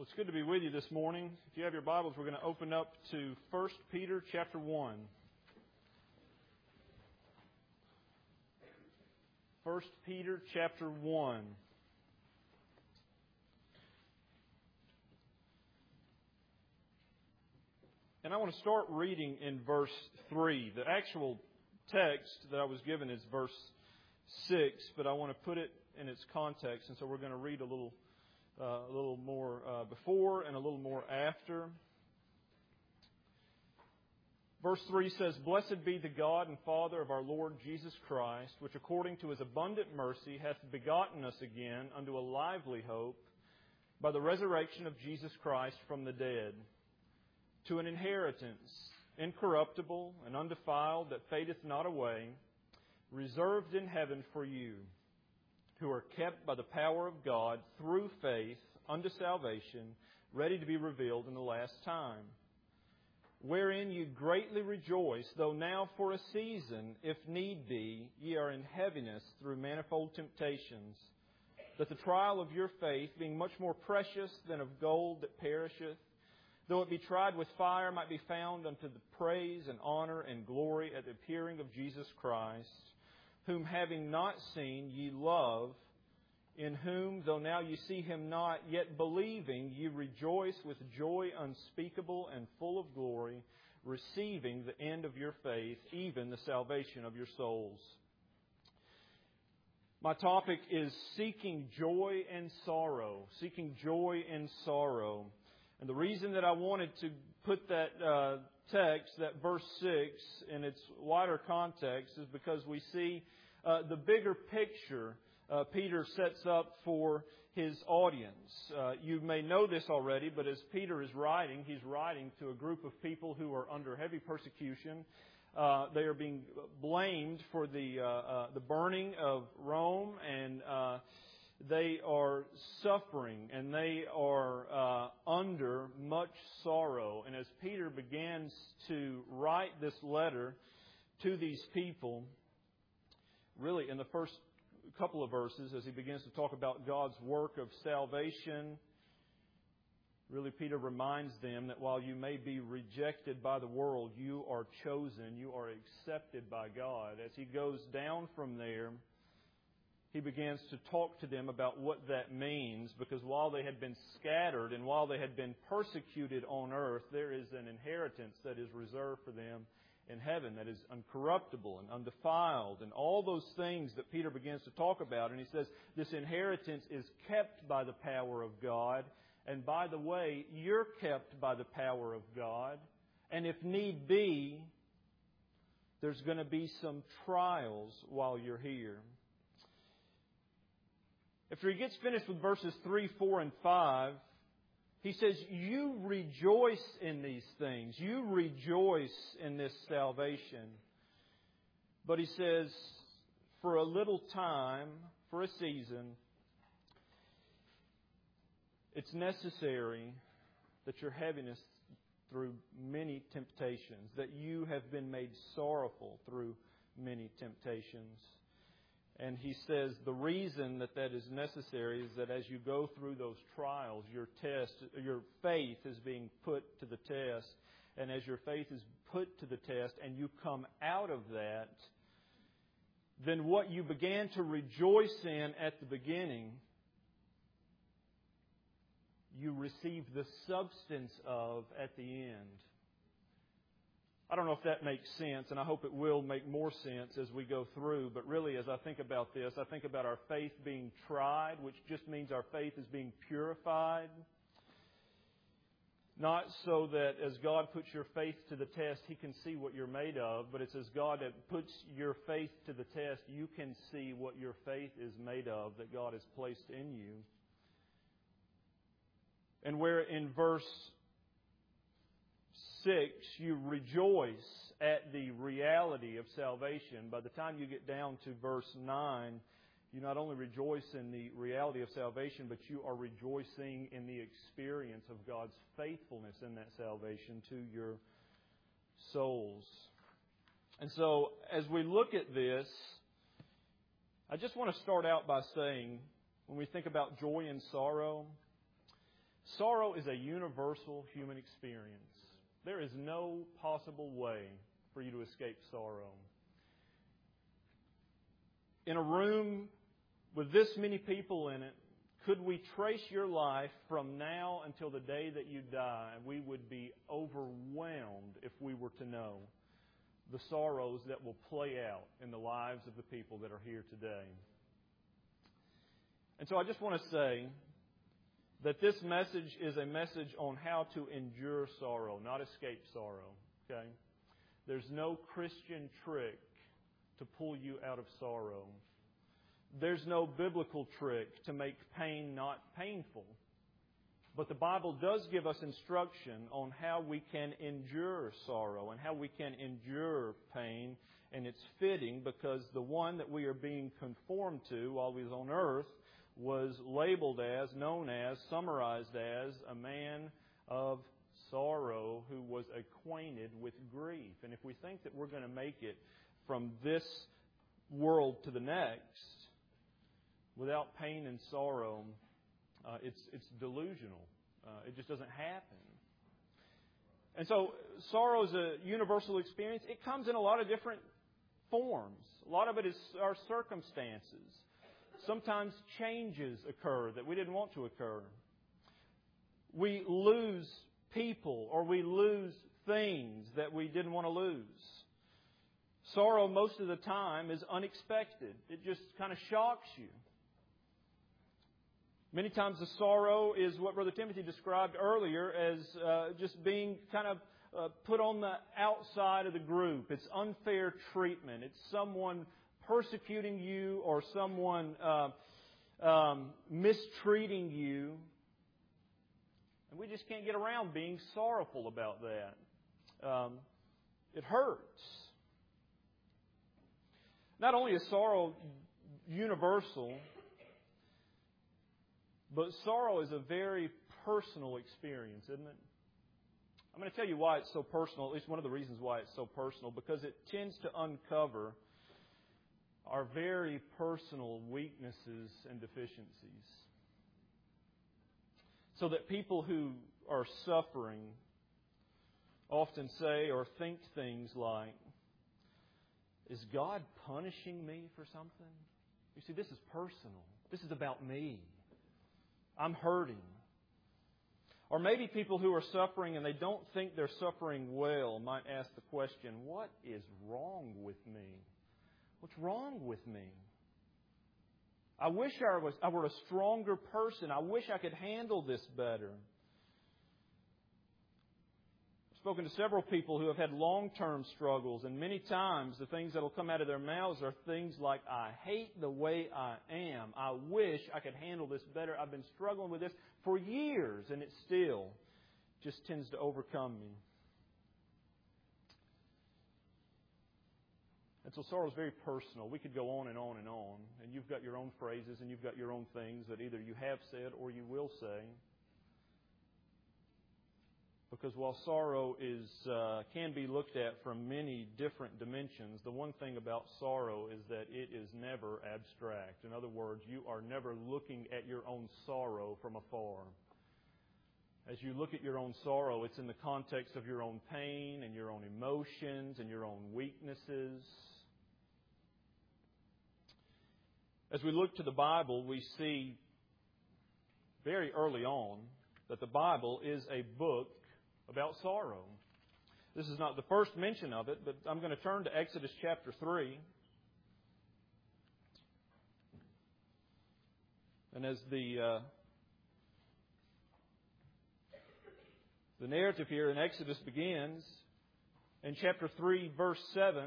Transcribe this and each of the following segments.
Well, it's good to be with you this morning. If you have your Bibles, we're going to open up to 1 Peter chapter 1. 1 Peter chapter 1. And I want to start reading in verse 3. The actual text that I was given is verse 6, but I want to put it in its context, and so we're going to read a little more before and a little more after. Verse 3 says, "Blessed be the God and Father of our Lord Jesus Christ, which according to His abundant mercy hath begotten us again unto a lively hope by the resurrection of Jesus Christ from the dead, to an inheritance incorruptible and undefiled that fadeth not away, reserved in heaven for you, who are kept by the power of God through faith unto salvation, ready to be revealed in the last time. Wherein you greatly rejoice, though now for a season, if need be, ye are in heaviness through manifold temptations, that the trial of your faith, being much more precious than of gold that perisheth, though it be tried with fire, might be found unto the praise and honor and glory at the appearing of Jesus Christ, whom having not seen ye love, in whom, though now ye see Him not, yet believing, ye rejoice with joy unspeakable and full of glory, receiving the end of your faith, even the salvation of your souls." My topic is seeking joy and sorrow. Seeking joy and sorrow. And the reason that I wanted to put that text, that verse 6, in its wider context is because we see the bigger picture Peter sets up for his audience. You may know this already, but as Peter is writing, he's writing to a group of people who are under heavy persecution. They are being blamed for the burning of Rome, and they are suffering, and they are under much sorrow. And as Peter begins to write this letter to these people, really in the first couple of verses, as he begins to talk about God's work of salvation, really Peter reminds them that while you may be rejected by the world, you are chosen, you are accepted by God. As he goes down from there, he begins to talk to them about what that means, because while they had been scattered and while they had been persecuted on earth, there is an inheritance that is reserved for them in heaven that is uncorruptible and undefiled, and all those things that Peter begins to talk about. And he says this inheritance is kept by the power of God. And by the way, you're kept by the power of God. And if need be, there's going to be some trials while you're here. After he gets finished with verses 3, 4, and 5, he says, you rejoice in these things. You rejoice in this salvation. But he says, for a little time, for a season, it's necessary that your heaviness through many temptations, that you have been made sorrowful through many temptations. And he says the reason that is necessary is that as you go through those trials, your faith is being put to the test. And as your faith is put to the test and you come out of that, then what you began to rejoice in at the beginning, you receive the substance of at the end. I don't know if that makes sense, and I hope it will make more sense as we go through. But really, as I think about this, I think about our faith being tried, which just means our faith is being purified. Not so that as God puts your faith to the test, He can see what you're made of, but it's as God that puts your faith to the test, you can see what your faith is made of, that God has placed in you. And where in verse 6, you rejoice at the reality of salvation. By the time you get down to verse 9, you not only rejoice in the reality of salvation, but you are rejoicing in the experience of God's faithfulness in that salvation to your souls. And so, as we look at this, I just want to start out by saying, when we think about joy and sorrow, Sorrow is a universal human experience. There is no possible way for you to escape sorrow. In a room with this many people in it, could we trace your life from now until the day that you die? We would be overwhelmed if we were to know the sorrows that will play out in the lives of the people that are here today. And so I just want to say that this message is a message on how to endure sorrow, not escape sorrow. Okay? There's no Christian trick to pull you out of sorrow. There's no biblical trick to make pain not painful. But the Bible does give us instruction on how we can endure sorrow and how we can endure pain. And it's fitting because the one that we are being conformed to while we was on earth was labeled as, known as, summarized as a man of sorrow who was acquainted with grief. And if we think that we're going to make it from this world to the next without pain and sorrow, it's delusional. It just doesn't happen. And so sorrow is a universal experience. It comes in a lot of different forms. A lot of it is our circumstances. Sometimes changes occur that we didn't want to occur. We lose people or we lose things that we didn't want to lose. Sorrow most of the time is unexpected. It just kind of shocks you. Many times the sorrow is what Brother Timothy described earlier as just being kind of put on the outside of the group. It's unfair treatment. It's someone persecuting you or someone mistreating you. And we just can't get around being sorrowful about that. It hurts. Not only is sorrow universal, but sorrow is a very personal experience, isn't it? I'm going to tell you why it's so personal, at least one of the reasons why it's so personal, because it tends to uncover our very personal weaknesses and deficiencies. So that people who are suffering often say or think things like, is God punishing me for something? You see, this is personal. This is about me. I'm hurting. Or maybe people who are suffering and they don't think they're suffering well might ask the question, what is wrong with me? What's wrong with me? I wish I were a stronger person. I wish I could handle this better. I've spoken to several people who have had long-term struggles, and many times the things that will come out of their mouths are things like, I hate the way I am. I wish I could handle this better. I've been struggling with this for years, and it still just tends to overcome me. And so sorrow is very personal. We could go on and on and on. And you've got your own phrases and you've got your own things that either you have said or you will say. Because while sorrow can be looked at from many different dimensions, the one thing about sorrow is that it is never abstract. In other words, you are never looking at your own sorrow from afar. As you look at your own sorrow, it's in the context of your own pain and your own emotions and your own weaknesses. As we look to the Bible, we see very early on that the Bible is a book about sorrow. This is not the first mention of it, but I'm going to turn to Exodus chapter 3. And as the narrative here in Exodus begins, in chapter 3, verse 7,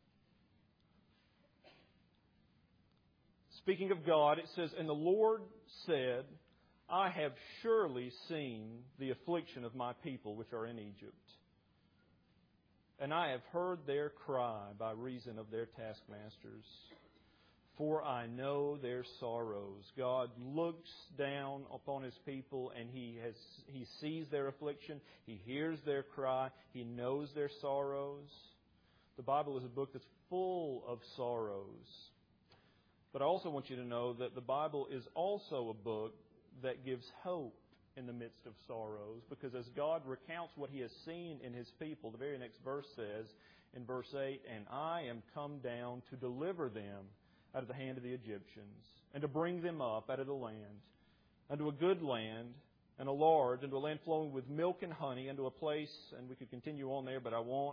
speaking of God, it says, And the Lord said, I have surely seen the affliction of my people which are in Egypt, and I have heard their cry by reason of their taskmasters. For I know their sorrows. God looks down upon His people and He sees their affliction. He hears their cry. He knows their sorrows. The Bible is a book that's full of sorrows. But I also want you to know that the Bible is also a book that gives hope in the midst of sorrows, because as God recounts what He has seen in His people, the very next verse says, in verse 8, "And I am come down to deliver them out of the hand of the Egyptians, and to bring them up out of the land, unto a good land, and a large, unto a land flowing with milk and honey, unto a place," and we could continue on there, but I won't.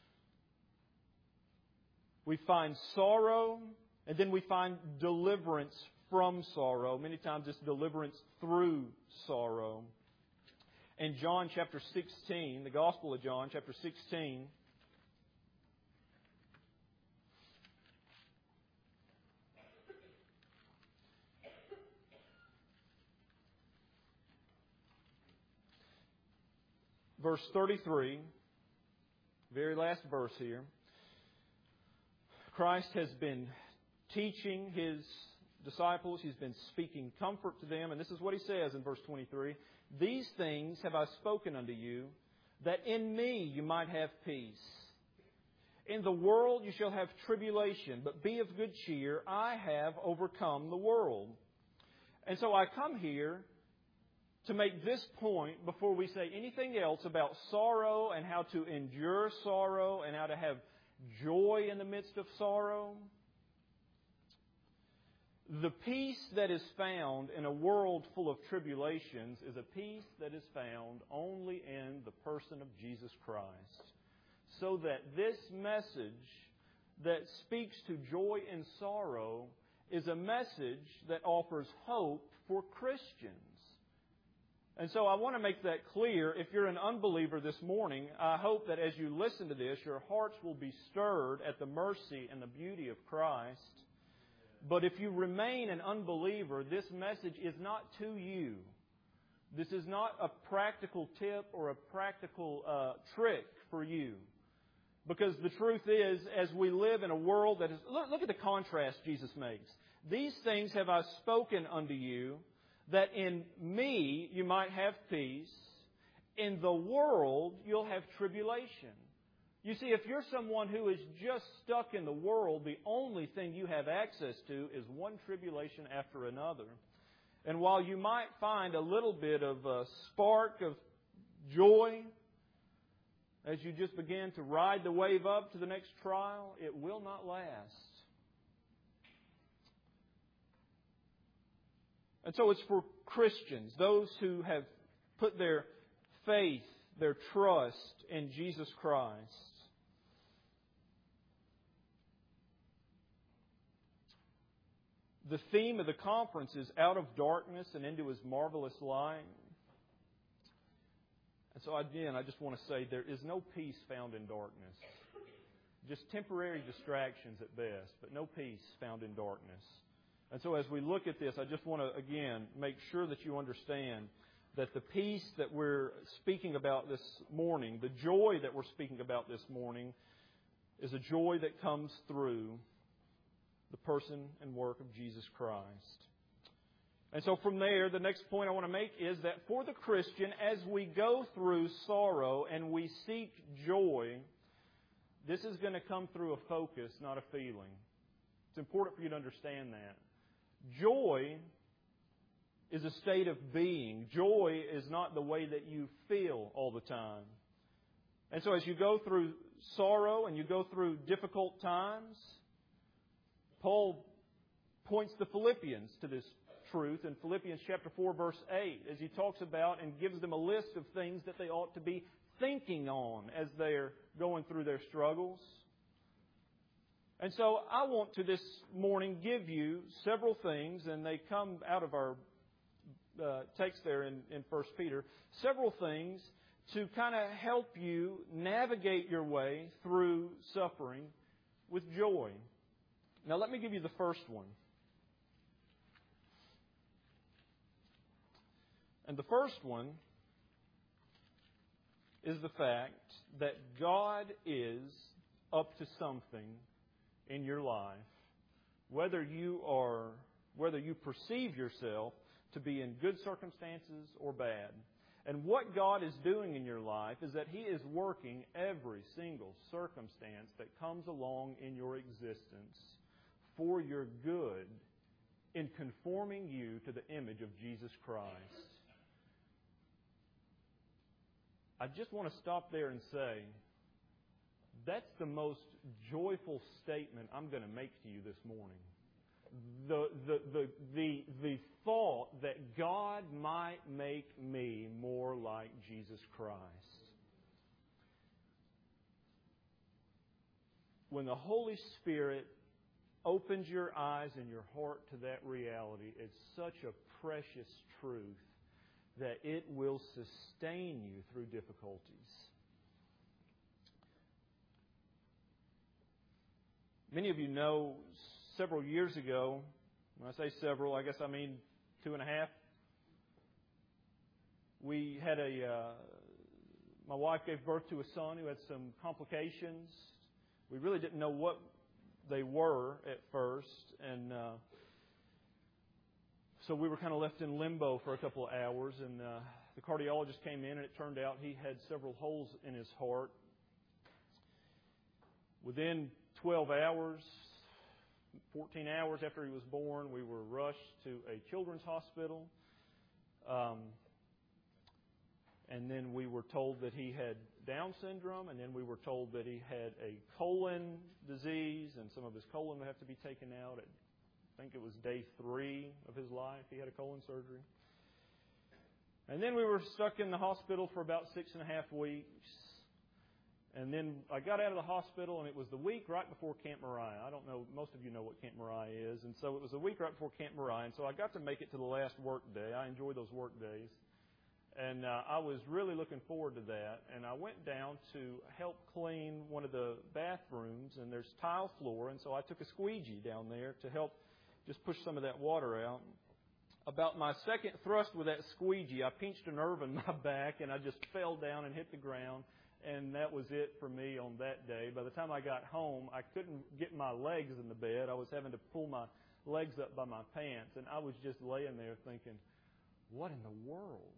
We find sorrow, and then we find deliverance from sorrow. Many times it's deliverance through sorrow. In John chapter 16, the Gospel of John chapter 16, verse 33, very last verse here. Christ has been teaching His disciples. He's been speaking comfort to them. And this is what He says in verse 23. "These things have I spoken unto you, that in Me you might have peace. In the world you shall have tribulation, but be of good cheer. I have overcome the world." And so I come here to make this point before we say anything else about sorrow and how to endure sorrow and how to have joy in the midst of sorrow. The peace that is found in a world full of tribulations is a peace that is found only in the person of Jesus Christ. So that this message that speaks to joy and sorrow is a message that offers hope for Christians. And so I want to make that clear. If you're an unbeliever this morning, I hope that as you listen to this, your hearts will be stirred at the mercy and the beauty of Christ. But if you remain an unbeliever, this message is not to you. This is not a practical tip or a practical trick for you. Because the truth is, as we live in a world that is... Look at the contrast Jesus makes. "These things have I spoken unto you, that in Me you might have peace. In the world you'll have tribulation." You see, if you're someone who is just stuck in the world, the only thing you have access to is one tribulation after another. And while you might find a little bit of a spark of joy as you just begin to ride the wave up to the next trial, it will not last. And so it's for Christians, those who have put their faith, their trust in Jesus Christ. The theme of the conference is "Out of Darkness and into His Marvelous Light." And so again, I just want to say there is no peace found in darkness. Just temporary distractions at best, but no peace found in darkness. And so as we look at this, I just want to, again, make sure that you understand that the peace that we're speaking about this morning, the joy that we're speaking about this morning, is a joy that comes through the person and work of Jesus Christ. And so from there, the next point I want to make is that for the Christian, as we go through sorrow and we seek joy, this is going to come through a focus, not a feeling. It's important for you to understand that. Joy is a state of being. Joy is not the way that you feel all the time. And so as you go through sorrow and you go through difficult times, Paul points the Philippians to this truth in Philippians chapter 4, verse 8, as he talks about and gives them a list of things that they ought to be thinking on as they're going through their struggles. And so I want to this morning give you several things, and they come out of our text there in 1 Peter, several things to kind of help you navigate your way through suffering with joy. Now let me give you the first one. And the first one is the fact that God is up to something in your life, whether you perceive yourself to be in good circumstances or bad. And what God is doing in your life is that He is working every single circumstance that comes along in your existence for your good in conforming you to the image of Jesus Christ. I just want to stop there and say, that's the most joyful statement I'm going to make to you this morning. The thought that God might make me more like Jesus Christ. When the Holy Spirit opens your eyes and your heart to that reality, it's such a precious truth that it will sustain you through difficulties. Many of you know several years ago, when I say several, I guess I mean 2.5, we had my wife gave birth to a son who had some complications. We really didn't know what they were at first, and so we were kind of left in limbo for a couple of hours, and the cardiologist came in, and it turned out he had several holes in his heart. Within 12 hours, 14 hours after he was born, we were rushed to a children's hospital. And then we were told that he had Down syndrome, and then we were told that he had a colon disease, and some of his colon would have to be taken out at, I think it was day 3 of his life. He had a colon surgery. And then we were stuck in the hospital for about 6.5 weeks. And then I got out of the hospital, and it was the week right before Camp Moriah. I don't know, most of you know what Camp Moriah is. And so it was the week right before Camp Moriah. And so I got to make it to the last work day. I enjoy those work days. And I was really looking forward to that. And I went down to help clean one of the bathrooms, and there's tile floor. And so I took a squeegee down there to help just push some of that water out. About my second thrust with that squeegee, I pinched a nerve in my back, and I just fell down and hit the ground. And that was it for me on that day. By the time I got home, I couldn't get my legs in the bed. I was having to pull my legs up by my pants. And I was just laying there thinking, what in the world?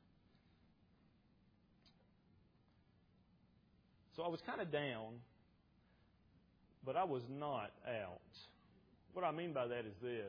So I was kind of down, but I was not out. What I mean by that is this.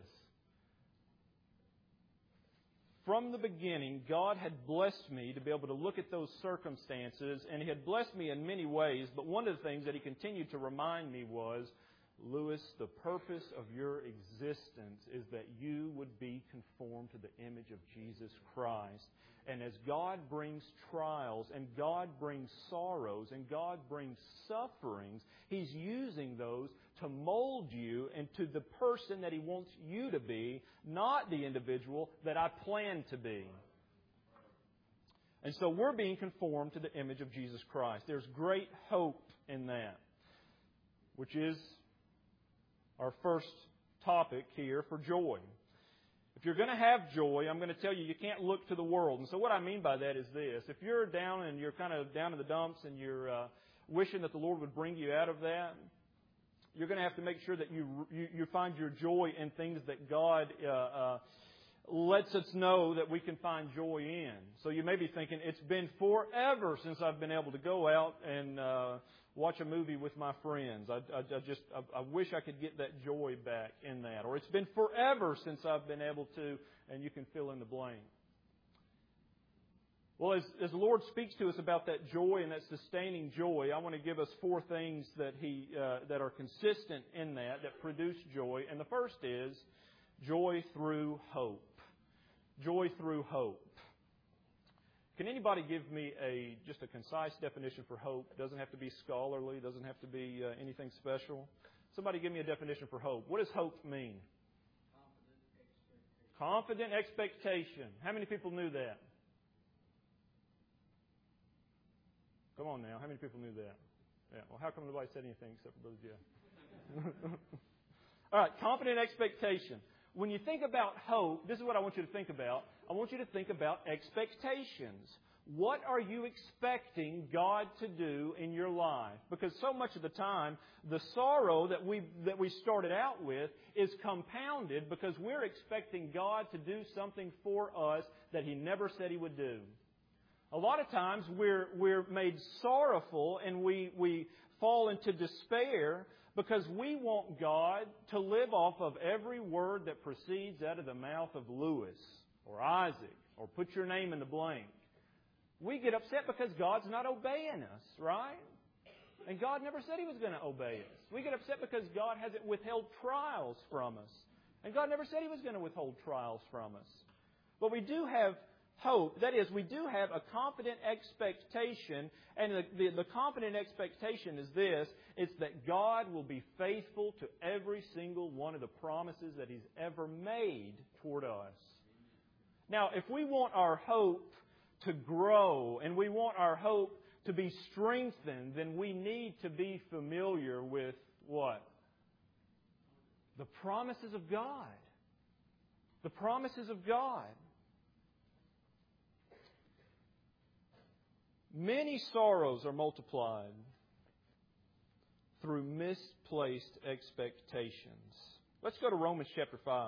From the beginning, God had blessed me to be able to look at those circumstances, and He had blessed me in many ways, but one of the things that He continued to remind me was, Lewis, the purpose of your existence is that you would be conformed to the image of Jesus Christ. And as God brings trials, and God brings sorrows, and God brings sufferings, He's using those to mold you into the person that He wants you to be, not the individual that I plan to be. And so we're being conformed to the image of Jesus Christ. There's great hope in that, which is our first topic here for joy. If you're going to have joy, I'm going to tell you, you can't look to the world. And so what I mean by that is this. If you're down and you're kind of down in the dumps and you're wishing that the Lord would bring you out of that, you're going to have to make sure that you find your joy in things that God lets us know that we can find joy in. So you may be thinking, it's been forever since I've been able to go out and watch a movie with my friends. I wish I could get that joy back in that. Or it's been forever since I've been able to, and you can fill in the blank. Well, as the Lord speaks to us about that joy and that sustaining joy, I want to give us 4 things that that are consistent in that produce joy. And the first is joy through hope. Joy through hope. Can anybody give me just a concise definition for hope? It doesn't have to be scholarly. It doesn't have to be anything special. Somebody give me a definition for hope. What does hope mean? Confident expectation. How many people knew that? Come on now. How many people knew that? Yeah. Well, how come nobody said anything except for Brother Jeff? All right. Confident expectation. When you think about hope, this is what I want you to think about. I want you to think about expectations. What are you expecting God to do in your life? Because so much of the time, the sorrow that we started out with is compounded because we're expecting God to do something for us that He never said He would do. A lot of times we're made sorrowful and we fall into despair because we want God to live off of every word that proceeds out of the mouth of Lewis or Isaac or put your name in the blank. We get upset because God's not obeying us, right? And God never said He was going to obey us. We get upset because God hasn't withheld trials from us. And God never said He was going to withhold trials from us. But we do have hope. That is, we do have a confident expectation. And the confident expectation is this. It's that God will be faithful to every single one of the promises that He's ever made toward us. Now, if we want our hope to grow and we want our hope to be strengthened, then we need to be familiar with what? The promises of God. The promises of God. Many sorrows are multiplied through misplaced expectations. Let's go to Romans chapter 5.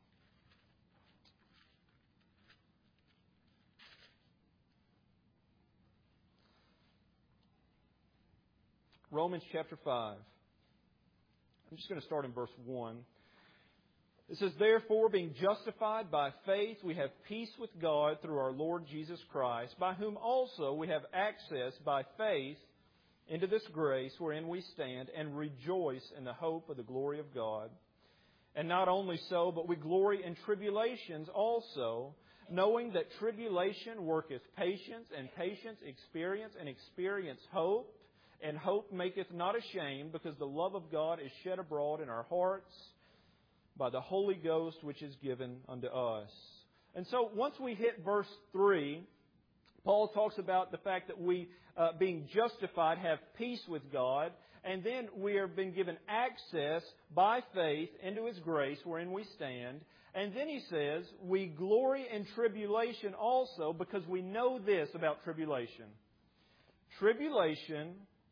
Romans chapter 5. I'm just going to start in verse 1. It says, "Therefore, being justified by faith, we have peace with God through our Lord Jesus Christ, by whom also we have access by faith into this grace wherein we stand, and rejoice in the hope of the glory of God. And not only so, but we glory in tribulations also, knowing that tribulation worketh patience, and patience experience, and experience hope. And hope maketh not ashamed, because the love of God is shed abroad in our hearts by the Holy Ghost which is given unto us." And so once we hit verse 3, Paul talks about the fact that we, being justified, have peace with God. And then we have been given access by faith into His grace wherein we stand. And then he says, we glory in tribulation also, because we know this about tribulation. Tribulation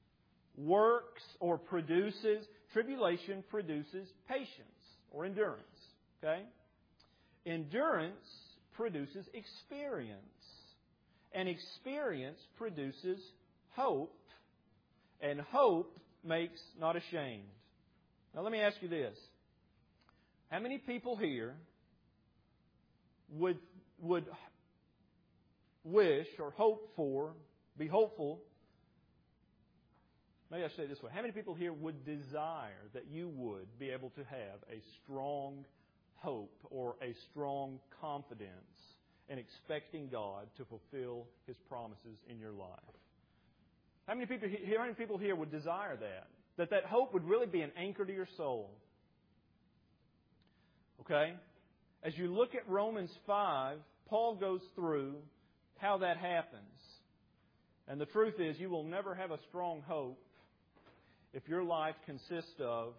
tribulation produces patience or endurance. Okay? Endurance produces experience. And experience produces hope. And hope makes not ashamed. Now let me ask you this. How many people here would wish or hope for, be hopeful? Maybe I say it this way. How many people here would desire that you would be able to have a strong hope or a strong confidence in expecting God to fulfill His promises in your life? How many people here would desire that? That hope would really be an anchor to your soul. Okay? As you look at Romans 5, Paul goes through how that happens. And the truth is, you will never have a strong hope if your life consists of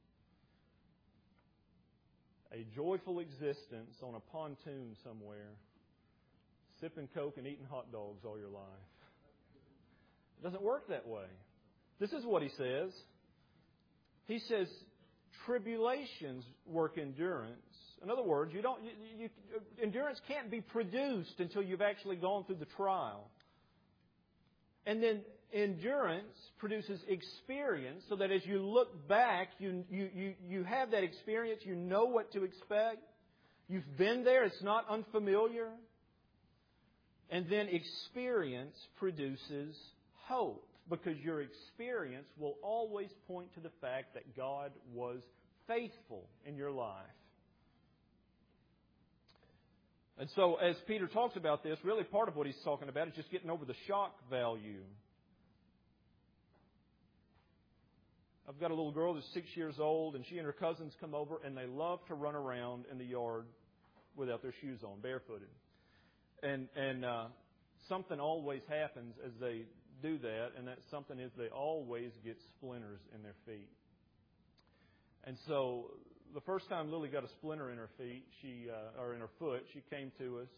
a joyful existence on a pontoon somewhere, sipping Coke and eating hot dogs all your life. It doesn't work that way. This is what he says. He says, tribulations work endurance. In other words, endurance can't be produced until you've actually gone through the trial. And then endurance produces experience, so that as you look back, you have that experience, you know what to expect. You've been there, it's not unfamiliar. And then experience produces hope, because your experience will always point to the fact that God was faithful in your life. And so as Peter talks about this, really part of what he's talking about is just getting over the shock value. I've got a little girl that's 6 years old, and she and her cousins come over, and they love to run around in the yard without their shoes on, barefooted. And something always happens as they do that, and that something is they always get splinters in their feet. And so the first time Lily got a splinter in her feet, or in her foot, she came to us,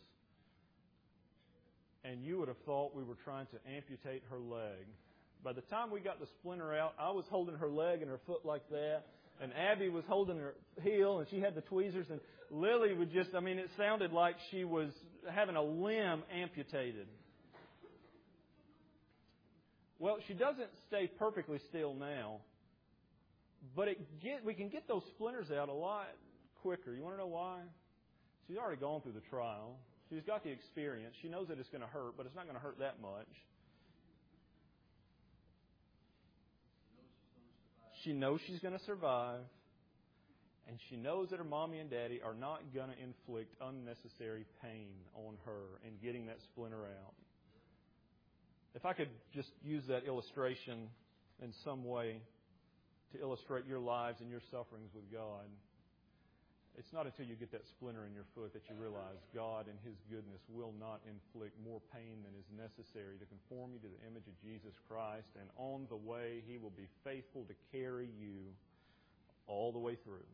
and you would have thought we were trying to amputate her leg. By the time we got the splinter out, I was holding her leg and her foot like that, and Abby was holding her heel, and she had the tweezers, and Lily would just, it sounded like she was having a limb amputated. Well, she doesn't stay perfectly still now, but we can get those splinters out a lot quicker. You want to know why? She's already gone through the trial. She's got the experience. She knows that it's going to hurt, but it's not going to hurt that much. She knows she's going to survive. And she knows that her mommy and daddy are not going to inflict unnecessary pain on her in getting that splinter out. If I could just use that illustration in some way to illustrate your lives and your sufferings with God, it's not until you get that splinter in your foot that you realize God in His goodness will not inflict more pain than is necessary to conform you to the image of Jesus Christ. And on the way, He will be faithful to carry you all the way through.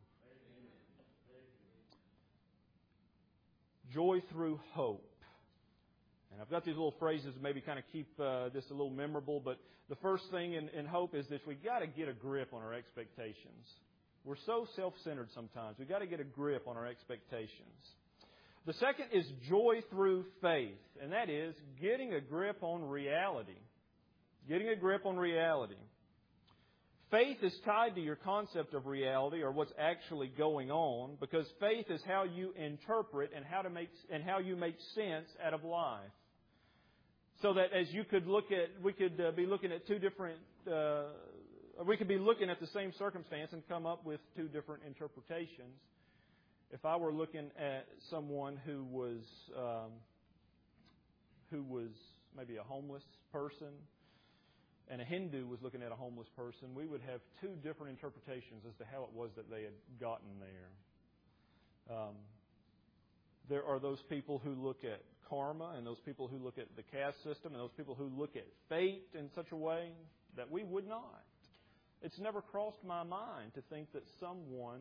Joy through hope. And I've got these little phrases to maybe kind of keep this a little memorable, but the first thing in hope is this: we've got to get a grip on our expectations. We're so self-centered sometimes. We've got to get a grip on our expectations. The second is joy through faith, and that is getting a grip on reality. Getting a grip on reality. Faith is tied to your concept of reality, or what's actually going on, because faith is how you interpret and how you make sense out of life. So that as you could look at, we could be looking at two different, we could be looking at the same circumstance and come up with two different interpretations. If I were looking at someone who was maybe a homeless person, and a Hindu was looking at a homeless person, we would have two different interpretations as to how it was that they had gotten there. There are those people who look at karma, and those people who look at the caste system, and those people who look at fate in such a way that we would not. It's never crossed my mind to think that someone,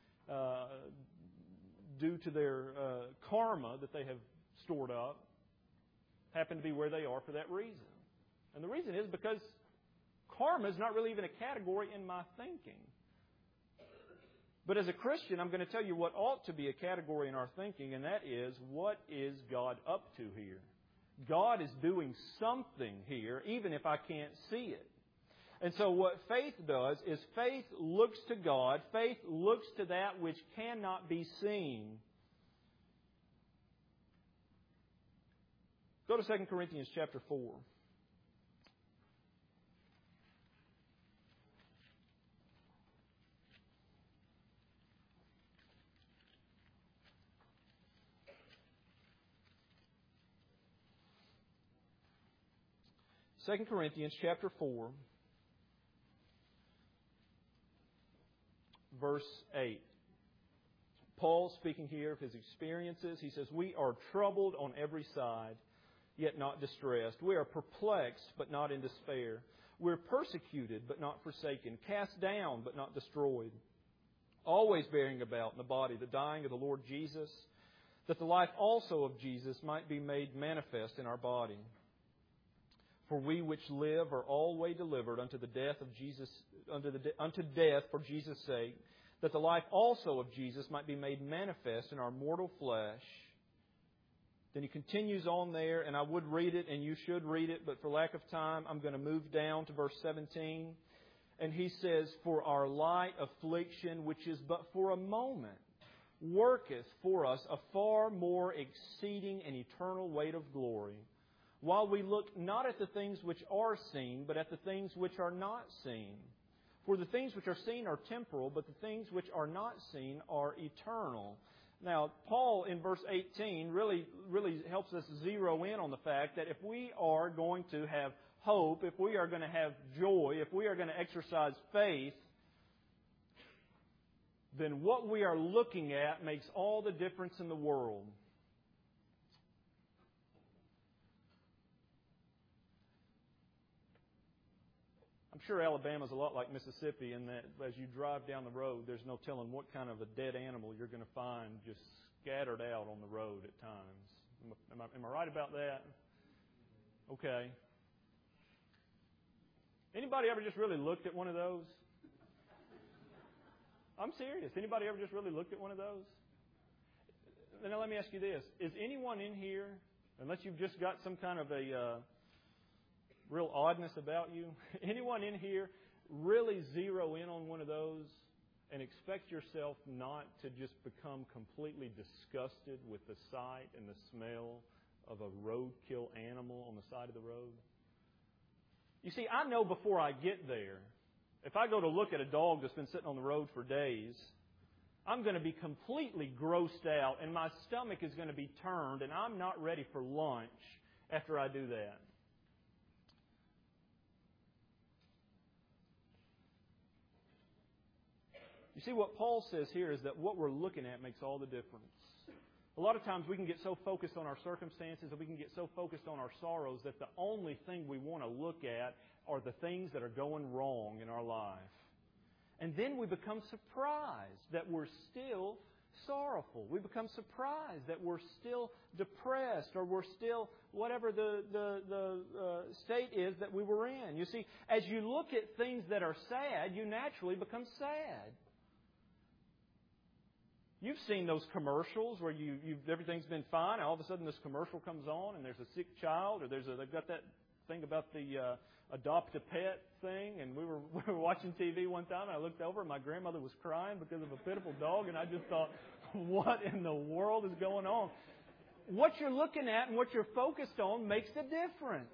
due to their karma that they have stored up, happen to be where they are for that reason. And the reason is because karma is not really even a category in my thinking. But as a Christian, I'm going to tell you what ought to be a category in our thinking, and that is, what is God up to here? God is doing something here, even if I can't see it. And so what faith does is faith looks to God. Faith looks to that which cannot be seen. Go to 2 Corinthians chapter 4. 2 Corinthians chapter 4, verse 8. Paul speaking here of his experiences. He says, "We are troubled on every side, yet not distressed. We are perplexed, but not in despair. We're persecuted, but not forsaken. Cast down, but not destroyed. Always bearing about in the body the dying of the Lord Jesus, that the life also of Jesus might be made manifest in our body. For we which live are always delivered unto the death of Jesus, unto death for Jesus' sake, that the life also of Jesus might be made manifest in our mortal flesh." Then he continues on there, and I would read it, and you should read it, but for lack of time, I'm going to move down to verse 17. And he says, "For our light affliction, which is but for a moment, worketh for us a far more exceeding and eternal weight of glory, while we look not at the things which are seen, but at the things which are not seen. For the things which are seen are temporal, but the things which are not seen are eternal." Now, Paul in verse 18 really helps us zero in on the fact that if we are going to have hope, if we are going to have joy, if we are going to exercise faith, then what we are looking at makes all the difference in the world. I'm sure Alabama's a lot like Mississippi in that as you drive down the road, there's no telling what kind of a dead animal you're going to find just scattered out on the road at times. Am I right about that? Okay. Anybody ever just really looked at one of those? I'm serious. Anybody ever just really looked at one of those? Now let me ask you this. Is anyone in here, unless you've just got some kind of a real oddness about you, anyone in here really zero in on one of those and expect yourself not to just become completely disgusted with the sight and the smell of a roadkill animal on the side of the road? You see, I know before I get there, if I go to look at a dog that's been sitting on the road for days, I'm going to be completely grossed out, and my stomach is going to be turned, and I'm not ready for lunch after I do that. You see, what Paul says here is that what we're looking at makes all the difference. A lot of times we can get so focused on our circumstances and we can get so focused on our sorrows that the only thing we want to look at are the things that are going wrong in our life. And then we become surprised that we're still sorrowful. We become surprised that we're still depressed or we're still whatever the state is that we were in. You see, as you look at things that are sad, you naturally become sad. You've seen those commercials where everything's been fine, and all of a sudden this commercial comes on, and there's a sick child, or they've got that thing about the adopt a pet thing. And we were watching TV one time, and I looked over, and my grandmother was crying because of a pitiful dog, and I just thought, what in the world is going on? What you're looking at and what you're focused on makes a difference.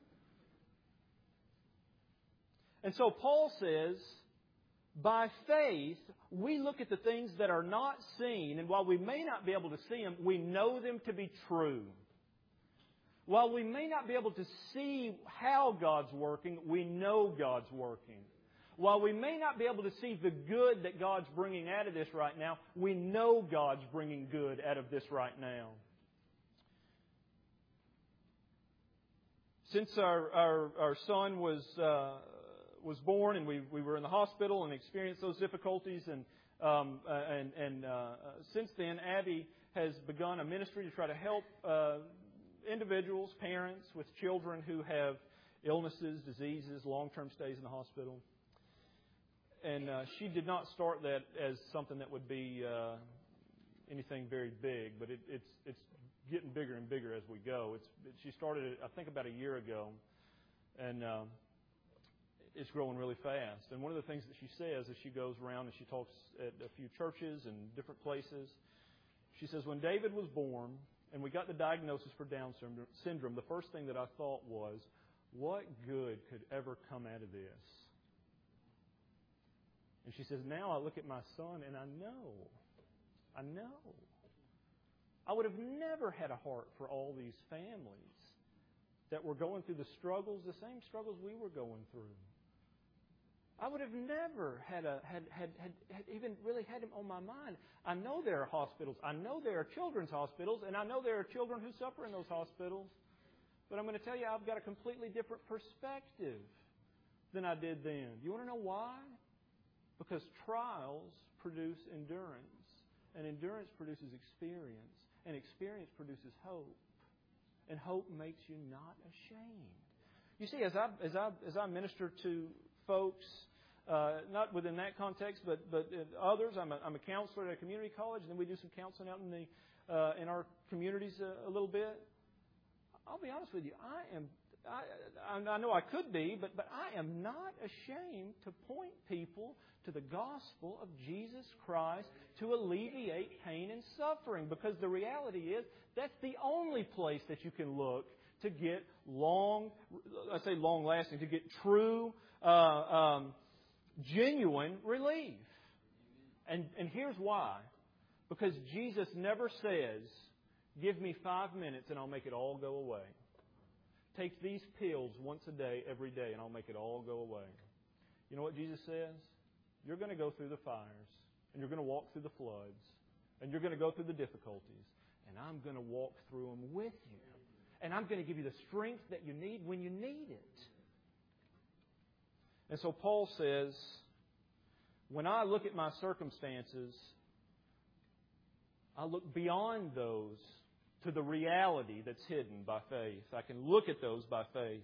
And so Paul says, by faith, we look at the things that are not seen, and while we may not be able to see them, we know them to be true. While we may not be able to see how God's working, we know God's working. While we may not be able to see the good that God's bringing out of this right now, we know God's bringing good out of this right now. Since our son was born and we were in the hospital and experienced those difficulties, and since then, Abby has begun a ministry to try to help individuals, parents with children who have illnesses, diseases, long-term stays in the hospital. And she did not start that as something that would be anything very big, but it's getting bigger and bigger as we go. She started it, I think, about a year ago, and it's growing really fast. And one of the things that she says as she goes around and she talks at a few churches and different places, she says, when David was born and we got the diagnosis for Down syndrome, the first thing that I thought was, what good could ever come out of this? And she says, now I look at my son and I know. I would have never had a heart for all these families that were going through the struggles, the same struggles we were going through. I would have never had even really had him on my mind. I know there are hospitals. I know there are children's hospitals, and I know there are children who suffer in those hospitals. But I'm going to tell you, I've got a completely different perspective than I did then. You want to know why? Because trials produce endurance, and endurance produces experience, and experience produces hope, and hope makes you not ashamed. You see, as I minister to folks, not within that context, but others. I'm a counselor at a community college, and then we do some counseling out in our communities a little bit. I'll be honest with you, I know I could be, but I am not ashamed to point people to the gospel of Jesus Christ to alleviate pain and suffering, because the reality is that's the only place that you can look to get long-lasting, to get true, genuine relief. And here's why. Because Jesus never says, give me 5 minutes and I'll make it all go away. Take these pills once a day, every day, and I'll make it all go away. You know what Jesus says? You're going to go through the fires, and you're going to walk through the floods, and you're going to go through the difficulties, and I'm going to walk through them with you. And I'm going to give you the strength that you need when you need it. And so Paul says, when I look at my circumstances, I look beyond those to the reality that's hidden by faith. I can look at those by faith.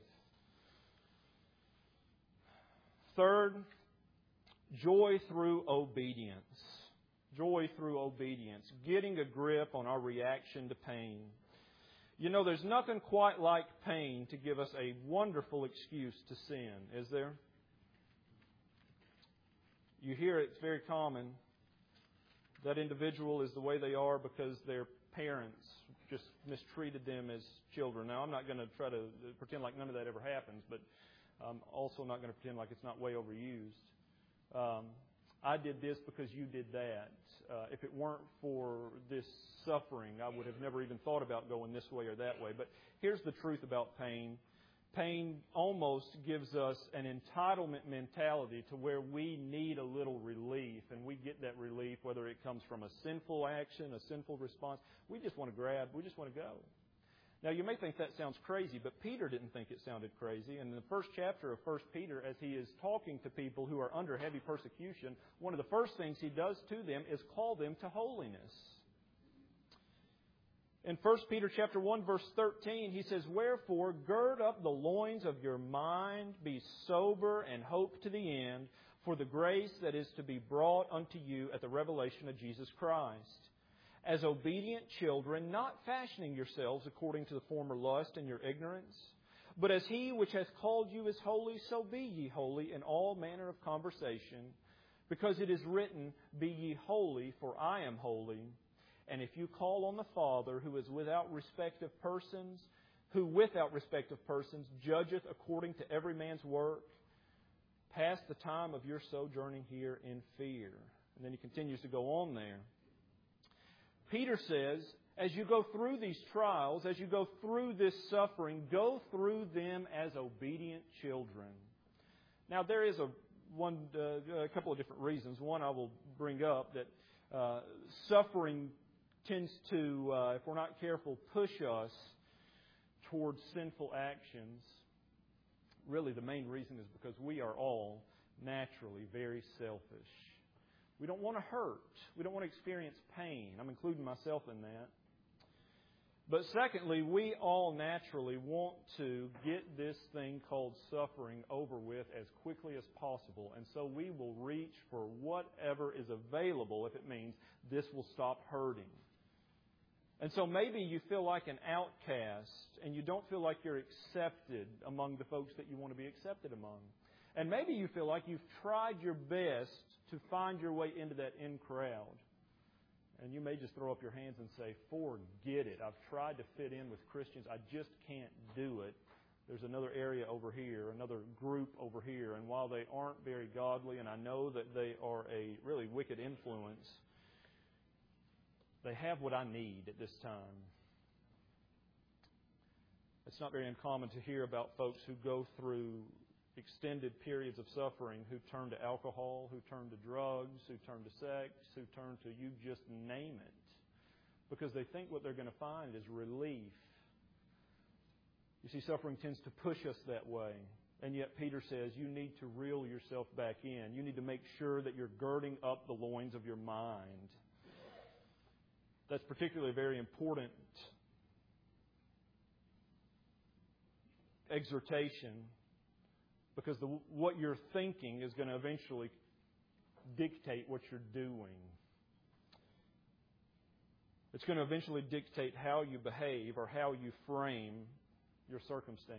Third, joy through obedience. Joy through obedience. Getting a grip on our reaction to pain. You know, there's nothing quite like pain to give us a wonderful excuse to sin, is there? You hear it's very common. That individual is the way they are because their parents just mistreated them as children. Now, I'm not going to try to pretend like none of that ever happens, but I'm also not going to pretend like it's not way overused. I did this because you did that. If it weren't for this suffering, I would have never even thought about going this way or that way. But here's the truth about pain. Pain almost gives us an entitlement mentality to where we need a little relief, and we get that relief whether it comes from a sinful action, a sinful response. We just want to grab, we just want to go. Now, you may think that sounds crazy, but Peter didn't think it sounded crazy. And in the first chapter of 1 Peter, as he is talking to people who are under heavy persecution, one of the first things he does to them is call them to holiness. In 1 Peter chapter 1, verse 13, he says, "Wherefore, gird up the loins of your mind, be sober, and hope to the end for the grace that is to be brought unto you at the revelation of Jesus Christ. As obedient children, not fashioning yourselves according to the former lust and your ignorance, but as He which hath called you is holy, so be ye holy in all manner of conversation, because it is written, Be ye holy, for I am holy. And if you call on the Father, who is without respect of persons, who without respect of persons judgeth according to every man's work, pass the time of your sojourning here in fear." And then he continues to go on there. Peter says, as you go through these trials, as you go through this suffering, go through them as obedient children. Now, there is a couple of different reasons. One I will bring up, that suffering tends to, if we're not careful, push us towards sinful actions. Really, the main reason is because we are all naturally very selfish. We don't want to hurt. We don't want to experience pain. I'm including myself in that. But secondly, we all naturally want to get this thing called suffering over with as quickly as possible. And so we will reach for whatever is available if it means this will stop hurting. And so maybe you feel like an outcast and you don't feel like you're accepted among the folks that you want to be accepted among. And maybe you feel like you've tried your best to find your way into that in crowd. And you may just throw up your hands and say, forget it. I've tried to fit in with Christians. I just can't do it. There's another area over here, another group over here. And while they aren't very godly, and I know that they are a really wicked influence, they have what I need at this time. It's not very uncommon to hear about folks who go through extended periods of suffering, who turn to alcohol, who turn to drugs, who turn to sex, who turn to you just name it, because they think what they're going to find is relief. You see, suffering tends to push us that way. And yet Peter says you need to reel yourself back in. You need to make sure that you're girding up the loins of your mind. That's particularly a very important exhortation, because what you're thinking is going to eventually dictate what you're doing. It's going to eventually dictate how you behave or how you frame your circumstance.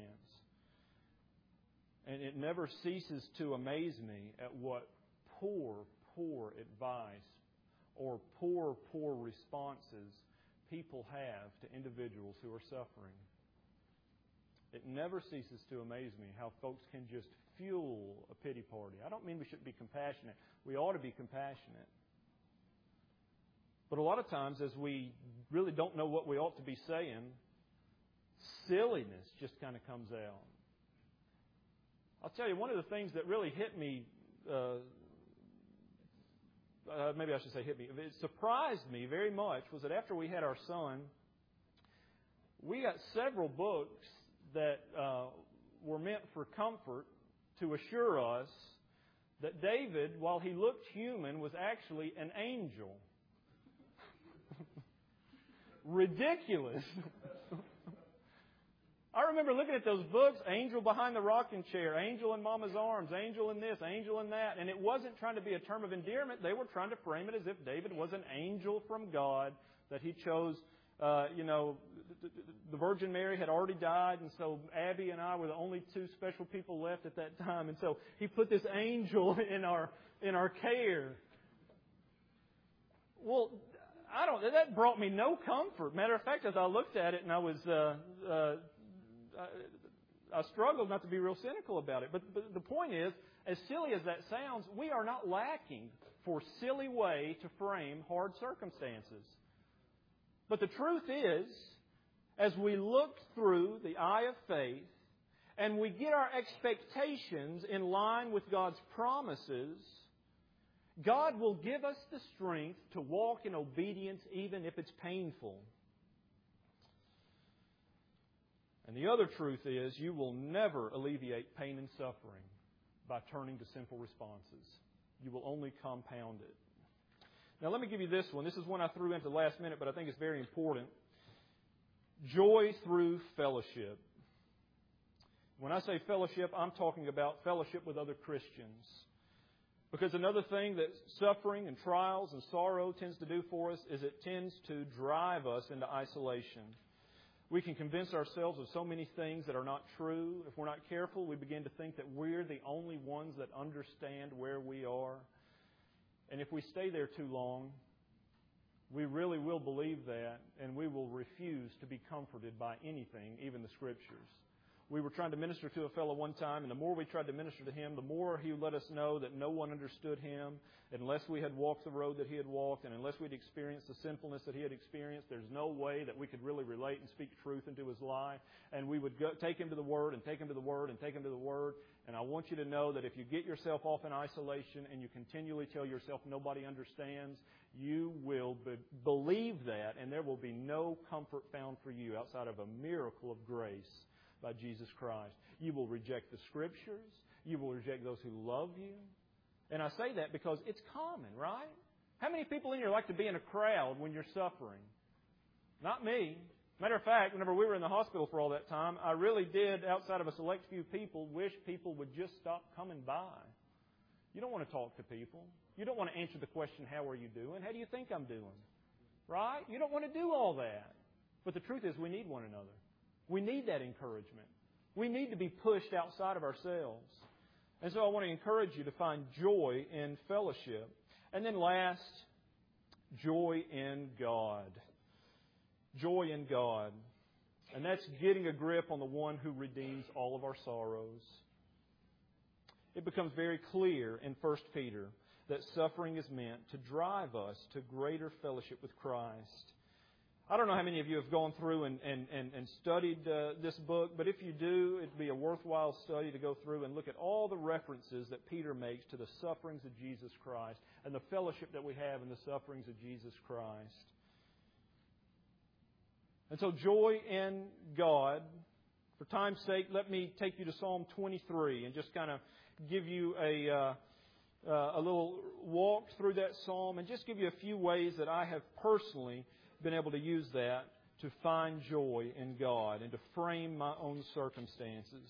And it never ceases to amaze me at what poor advice or poor responses people have to individuals who are suffering. It never ceases to amaze me how folks can just fuel a pity party. I don't mean we shouldn't be compassionate. We ought to be compassionate. But a lot of times, as we really don't know what we ought to be saying, silliness just kind of comes out. I'll tell you, one of the things that really hit me, maybe I should say hit me, it surprised me very much, was that after we had our son, we got several books that were meant for comfort to assure us that David, while he looked human, was actually an angel. Ridiculous. I remember looking at those books, Angel Behind the Rocking Chair, Angel in Mama's Arms, Angel in this, Angel in that, and it wasn't trying to be a term of endearment. They were trying to frame it as if David was an angel from God, that he chose, the Virgin Mary had already died, and so Abby and I were the only two special people left at that time. And so He put this angel in our care. Well, that brought me no comfort. Matter of fact, as I looked at it, and I struggled not to be real cynical about it. But the point is, as silly as that sounds, we are not lacking for silly way to frame hard circumstances. But the truth is, as we look through the eye of faith and we get our expectations in line with God's promises, God will give us the strength to walk in obedience even if it's painful. And the other truth is, you will never alleviate pain and suffering by turning to sinful responses. You will only compound it. Now let me give you this one. This is one I threw into the last minute, but I think it's very important. Joy through fellowship. When I say fellowship, I'm talking about fellowship with other Christians. Because another thing that suffering and trials and sorrow tends to do for us is it tends to drive us into isolation. We can convince ourselves of so many things that are not true. If we're not careful, we begin to think that we're the only ones that understand where we are. And if we stay there too long, we really will believe that, and we will refuse to be comforted by anything, even the Scriptures. We were trying to minister to a fellow one time, and the more we tried to minister to him, the more he let us know that no one understood him unless we had walked the road that he had walked, and unless we'd experienced the sinfulness that he had experienced. There's no way that we could really relate and speak truth into his life. And we would take him to the Word and take him to the Word and take him to the Word. And I want you to know that if you get yourself off in isolation and you continually tell yourself nobody understands, you will believe that, and there will be no comfort found for you outside of a miracle of grace by Jesus Christ. You will reject the Scriptures. You will reject those who love you. And I say that because it's common, right? How many people in here like to be in a crowd when you're suffering? Not me. Matter of fact, whenever we were in the hospital for all that time, I really did, outside of a select few people, wish people would just stop coming by. You don't want to talk to people. You don't want to answer the question, how are you doing? How do you think I'm doing? Right? You don't want to do all that. But the truth is we need one another. We need that encouragement. We need to be pushed outside of ourselves. And so I want to encourage you to find joy in fellowship. And then last, joy in God. Joy in God. And that's getting a grip on the one who redeems all of our sorrows. It becomes very clear in 1 Peter that suffering is meant to drive us to greater fellowship with Christ. I don't know how many of you have gone through and studied this book, but if you do, it'd be a worthwhile study to go through and look at all the references that Peter makes to the sufferings of Jesus Christ and the fellowship that we have in the sufferings of Jesus Christ. And so joy in God. For time's sake, let me take you to Psalm 23 and just kind of give you a little walk through that psalm and just give you a few ways that I have personally been able to use that to find joy in God and to frame my own circumstances.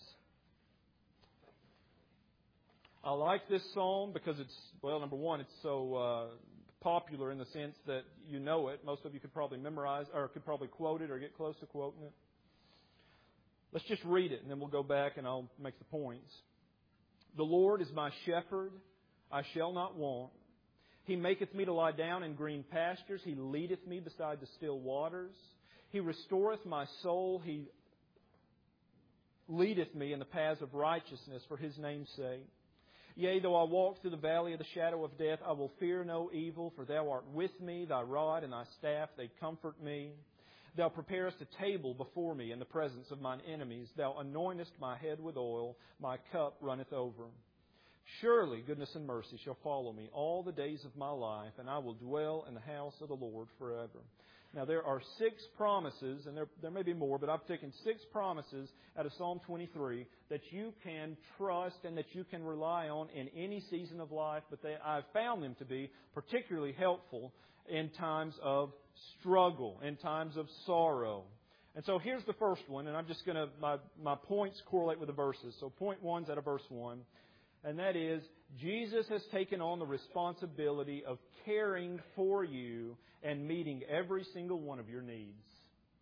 I like this psalm because it's, well, number one, it's so popular in the sense that you know it. Most of you could probably memorize or could probably quote it or get close to quoting it. Let's just read it and then we'll go back and I'll make the points. The Lord is my shepherd, I shall not want. He maketh me to lie down in green pastures. He leadeth me beside the still waters. He restoreth my soul. He leadeth me in the paths of righteousness for His name's sake. Yea, though I walk through the valley of the shadow of death, I will fear no evil, for Thou art with me. Thy rod and Thy staff, they comfort me. Thou preparest a table before me in the presence of mine enemies. Thou anointest my head with oil. My cup runneth over. Surely goodness and mercy shall follow me all the days of my life, and I will dwell in the house of the Lord forever. Now, there are 6 promises, and there may be more, but I've taken 6 promises out of Psalm 23 that you can trust and that you can rely on in any season of life, but I've found them to be particularly helpful in times of struggle, in times of sorrow. And so here's the first one, and I'm just going to, my points correlate with the verses. So point 1's out of verse 1. And that is, Jesus has taken on the responsibility of caring for you and meeting every single one of your needs.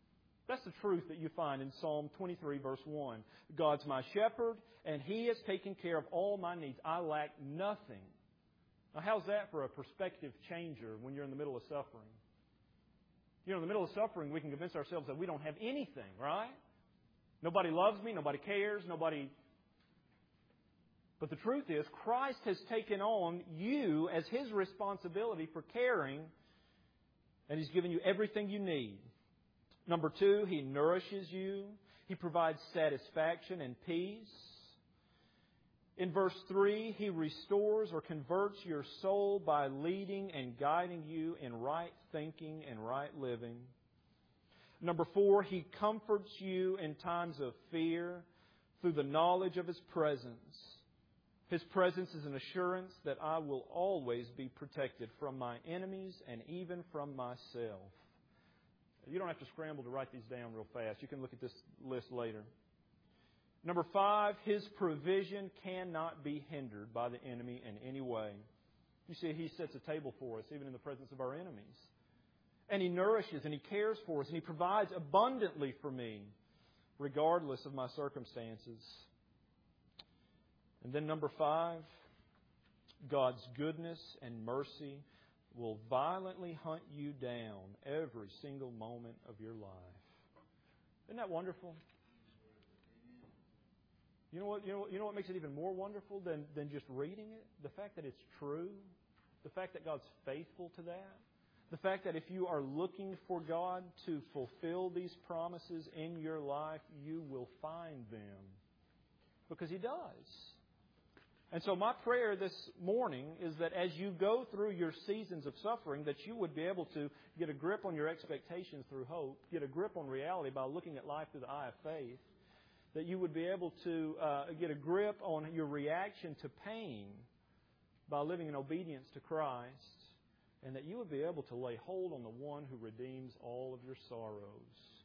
That's the truth that you find in Psalm 23, verse 1. God's my shepherd, and He has taken care of all my needs. I lack nothing. Now, how's that for a perspective changer when you're in the middle of suffering? You know, in the middle of suffering, we can convince ourselves that we don't have anything, right? Nobody loves me, nobody cares, nobody... But the truth is, Christ has taken on you as His responsibility for caring, and He's given you everything you need. Number 2, He nourishes you. He provides satisfaction and peace. In verse 3, He restores or converts your soul by leading and guiding you in right thinking and right living. Number 4, He comforts you in times of fear through the knowledge of His presence. His presence is an assurance that I will always be protected from my enemies and even from myself. You don't have to scramble to write these down real fast. You can look at this list later. Number 5, His provision cannot be hindered by the enemy in any way. You see, He sets a table for us, even in the presence of our enemies. And He nourishes and He cares for us and He provides abundantly for me, regardless of my circumstances. And then number 5, God's goodness and mercy will violently hunt you down every single moment of your life. Isn't that wonderful? You know what makes it even more wonderful than just reading it? The fact that it's true. The fact that God's faithful to that. The fact that if you are looking for God to fulfill these promises in your life, you will find them. Because He does. And so my prayer this morning is that as you go through your seasons of suffering, that you would be able to get a grip on your expectations through hope, get a grip on reality by looking at life through the eye of faith, that you would be able to get a grip on your reaction to pain by living in obedience to Christ, and that you would be able to lay hold on the one who redeems all of your sorrows.